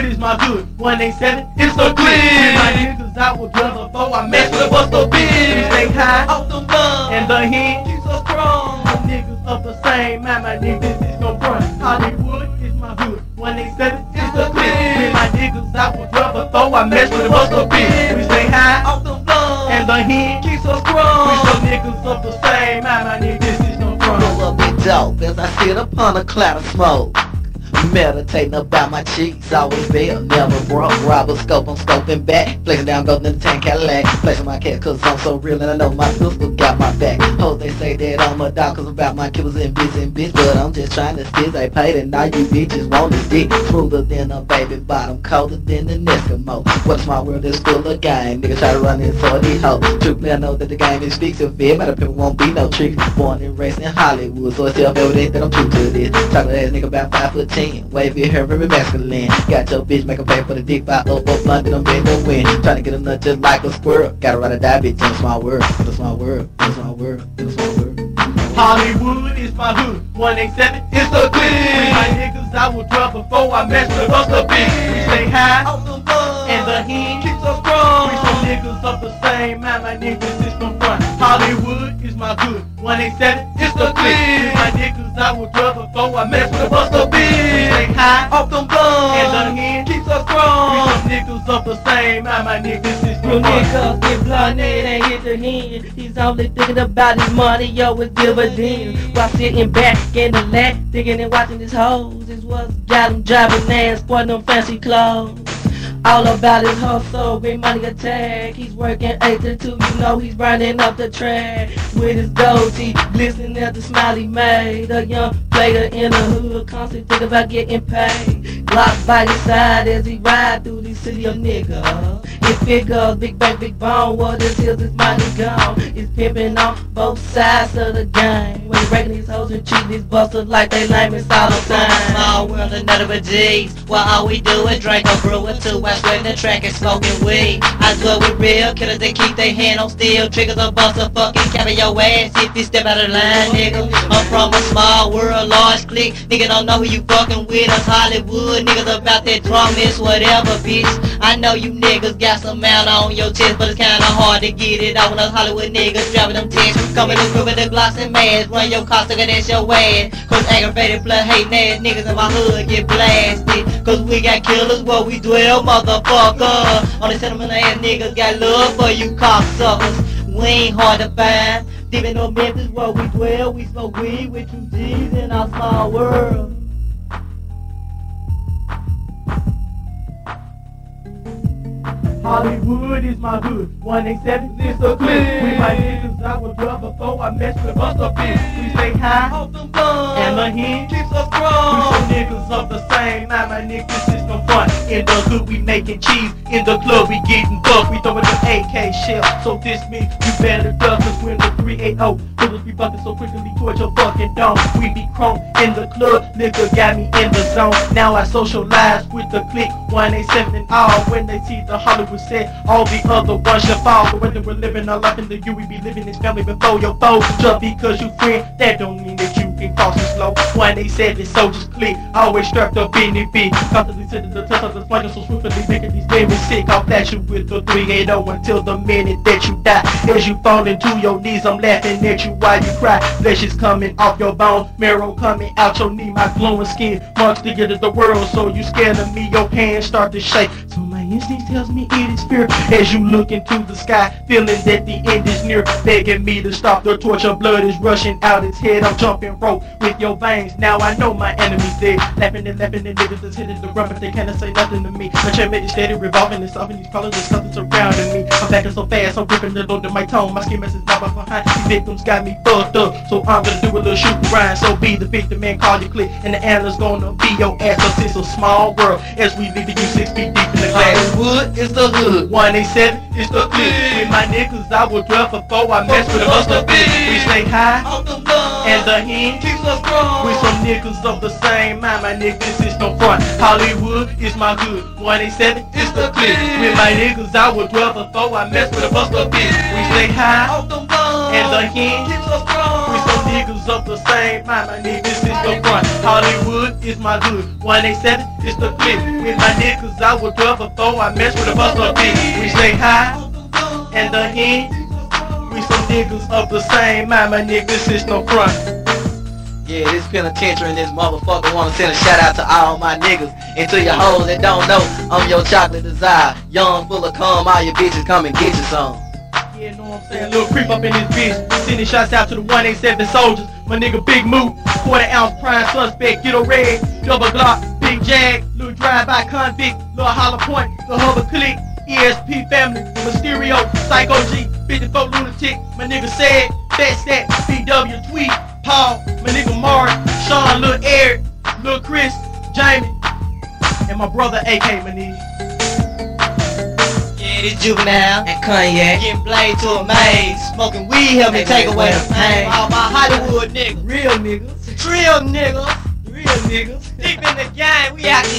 is my hood. 187, it's the clip. With my niggas, I would rather throw. I mess with a buster bitch. We stay high off the bun, and the hand keeps us strong. The niggas of the same mind, my niggas is gon' run. Hollywood is my hood. 187, it's the clip. With my niggas, I would rather throw. I mess with a buster bitch. We stay high off the bun, and the hand keeps us strong. We some niggas of the same mind, my niggas is gon' run. Roll up and dope as I sit upon a cloud of smoke. Meditating about my cheeks, always there, never broke. Robber scope, I'm scoping back. Placing down gold in the tank Cadillac. Placing my cat cause I'm so real and I know my sister got my back. Hoes they say that I'm a dog cause about my killers and bitch. But I'm just trying to stick, they paid and now you bitches want this dick. Smoother than a baby bottom, colder than an Eskimo. What's my world is full of game, niggas try to run in for these hoes. Truthfully I know that the game is fixed. If it matter people won't be no tricks. Born and raised in Hollywood, so it's self-evident that I'm true to this. Chocolate ass nigga about 5'10". Wave your hair very masculine. Got your bitch make a pay for the dick by up blunt and I'm in the wind. Tryna get a nut just like a squirrel. Gotta ride or die bitch in a small world. In a small world. In a small world. In a small world. Hollywood is my hood. 187, it's the clip. With my niggas, I would drop before I mess with a buster bitch. We stay high off the bun, and the hand keeps us strong. We some niggas of the same mind, my niggas is gon' run. Hollywood is my hood. 187, it's the clip. With my niggas, I would drop before I mess with a buster bitch. We stay high off the bun, and the hand keeps us strong. We some niggas of the same mind, my niggas is Real gon' run. niggas get blinded and hit the hand. He's only thinking about his money, yo, with dividends. While sitting back in the lap, thinking and watching his hoes. Is what's got him driving ass, sporting them fancy clothes. All about his hustle, big money attack. He's working 8 to 2, you know he's burning up the track. With his goatee, glistening at the smile he made. A young player in the hood, constantly thinking about getting paid. Glock by his side as he ride through the city of niggas. His figures, big bank, big bone, what his heels, his money gone. He's pimping on both sides of the game. When he breaking these hoes and treating these busters like they lame, it's all the time. Small world of none of a G's. While all we do is drink or brew it too. I swear the track is smoking weed. I dwell with real killers that keep their hand on steel. Triggers or bust a fucking cap in your ass if you step out of line, nigga. I'm from a small world, large clique. Nigga don't know who you fucking with. Us Hollywood niggas about that drumness, whatever, bitch. I know you niggas got some amount on your chest, but it's kinda hard to get it out when us Hollywood niggas driving them tents. Coming to with the glocks and masks. Run your car, sucker, that's your ass. Cause aggravated, blood hating ass niggas in my hood get blasted. Cause we got killers where we dwell, motherfucker. All the sentimental ass niggas got love for you cocksuckers. We ain't hard to find. Deep in no Memphis where we dwell, we smoke weed with 2 G's in our small world. Hollywood is my hood. 187, it's the clip. With my niggas, I would drop before I mess with a buster bitch. We stay high off the bun, and the hand keeps us strong. We some niggas of the same mind, my niggas is no fun. In the hood, we making cheese. In the club, we getting bucked. We throwing the AK shell. So this means you better duck us when the 380 bullets be bucking so quickly towards your fucking dome. We be chrome in the club, nigga got me in the zone. Now I socialize with the clique. 187 and all. When they see the Hollywood set, all the other ones should fall. But when we're living our life in the U, we be living this family before your foes. Just because you friend, that don't mean that you can cross it slow. 187 soldiers click, always strapped up in the beat. Constantly sending the touch of the spike, so swiftly making these babies sick. I'll flash you with the 380 until the minute that you die. As you fall into your knees, I'm laughing at you while you cry. Flesh is coming off your bones, marrow coming out your knee. My glowing skin marks the end of the world, so you scared of me, your hands start to shake. So my instinct tells me it is fear. As you look into the sky, feeling that the end is near, begging me to stop. The torture blood is rushing out its head. I'm jumping rope with your veins. Now I know my enemy's dead. Laughing and niggas is hitting the ground, but they cannot say nothing to me. My chain made it steady, revolving and solving these problems. There's something surrounding me. I'm backing so fast, I'm gripping it under my tone. My skin messes not behind. These victims got me fucked up, so I'm gonna do a little shoot grind. So be the victim and call your clique, and the analyst's gonna be your ass. Cause it's a small world as we leave you 6 feet deep in the glass. Hollywood is the hood. 187 is the clip. With my niggas, I would dwell before I mess with a buster bitch. We stay high off the bun, and the hand keeps us strong. We some niggas of the same mind, my niggas is no front. Hollywood is my hood. 187 is the clip. With my niggas, I would dwell before I mess with a buster bitch. We stay high off the bun, and the hand keeps us strong. We some niggas of the same mind, my niggas is the front. Hollywood is my hood, 187 is the clip. With my niggas I would love before I mess with a buster bitch. We stay high and the hen. We some niggas of the same mind, my niggas is no front. Yeah, this penitentiary and this motherfucker wanna send a shout out to all my niggas. And to your hoes that don't know, I'm your chocolate desire. Young, full of cum, all your bitches come and get you some. Yeah, know what I'm saying? Little creep up in this bitch. Sending shots out to the 187 soldiers. My nigga Big Moot, quarter ounce prime suspect, get a red, double Glock, big jag, little drive-by convict, little hollow point, little hover click, ESP family, Mysterio, Psycho G, 54 lunatic, my nigga Sad, Fat Stat, BW Tweet, Paul, my nigga Mark, Sean, Lil Eric, Lil Chris, Jamie, and my brother AK, my nigga. Yeah, this Juvenile And Cognac. getting played to a maze. Smoking weed help me take away the pain. All my Hollywood niggas, Real niggas, real niggas, real niggas. deep in the game, we out